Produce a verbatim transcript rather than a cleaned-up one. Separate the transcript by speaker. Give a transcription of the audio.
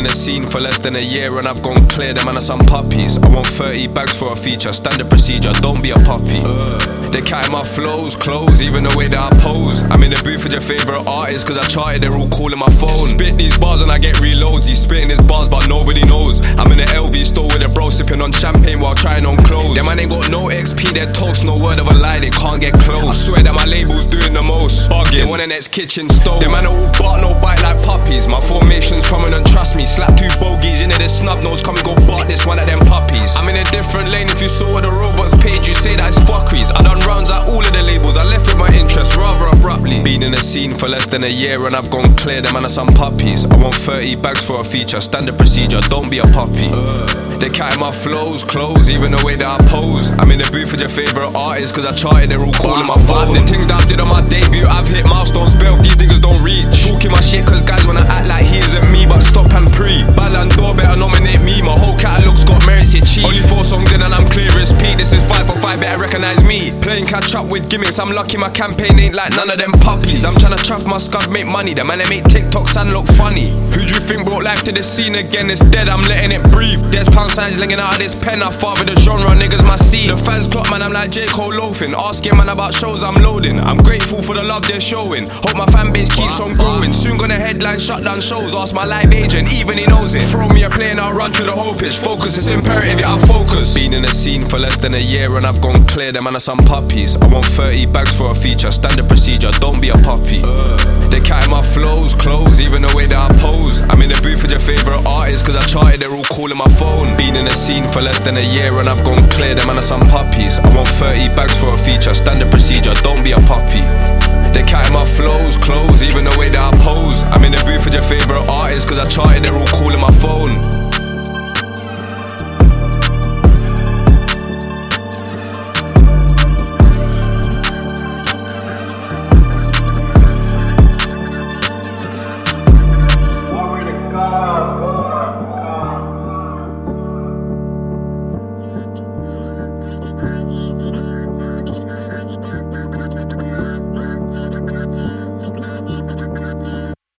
Speaker 1: the scene for less than a year and I've gone clear, them man are some puppies. I want thirty bags for a feature, standard procedure, don't be a puppy. They counting my flows, clothes, even the way that I pose. I'm in the booth with your favourite artist, cause I charted, they're all calling my phone. Spit these bars and I get reloads, he's spitting his bars but nobody knows. I'm in the L V store with a bro sipping on champagne while trying on clothes. Them man ain't got no X P, they're toast, no word of a lie, they can't get close. I swear that my label's doing the most, bugging, want the next kitchen stove. Them man are all bark, no bite like puppies. My formation's prominent, trust me. Slap two bogeys into this snub nose, come and go bark this one of them puppies. I'm in a different lane, if you saw what the robots paid, you say that it's fuckeries. I done rounds at all of the labels, I left with my interests rather abruptly. Been in the scene for less than a year and I've gone clear, them man are some puppies. I want thirty bags for a feature, standard procedure, don't be a puppy. They counting my flows, clothes, even the way that I pose. I'm in the booth with your favourite artist, cause I charted, they're all calling my phone. The things that I did on my debut, I've hit milestones, belt, these niggas don't reach. Talking my shit cause guys wanna act like he isn't me, but stop and pre. Ballon d'Or better nominate me, my whole catalogue's got merits, it cheap. Only four songs in and I'm clear as Pete, this is five for five, better recognise me. Playing catch up with gimmicks, I'm lucky my campaign ain't like none of them puppies. I'm tryna chuff my scud, make money, the man that make TikToks and look funny. Who do you think brought life to the scene again? It's dead, I'm letting it breathe. There's pound signs linking out of this pen, I father the genre, niggas my seed. The fans clock man, I'm like J. Cole loafing, asking man about shows I'm loading. I'm grateful for the love they're showing, hope my fan base keeps on growing. Soon gonna headline shut down shows, ask my live agent, even he knows it. Throw me a play and I'll run to the whole pitch. Focus, it's imperative, yeah I focus. Been in the scene for less than a year and I've gone clear, them man are some puppies. I want thirty bags for a feature, standard procedure, don't be a puppy. They counting my flows, clothes, even the way that I pose. I'm in the booth with your favourite artist, cause I charted, they're all calling my phone. Been in the scene for less than a year and I've gone clear, them man are some puppies. I want thirty bags for a feature, standard procedure, don't be a puppy. They counting my flows, clothes, even the way that I pose. I'm in the booth with your favourite artist, cause I charted, they're all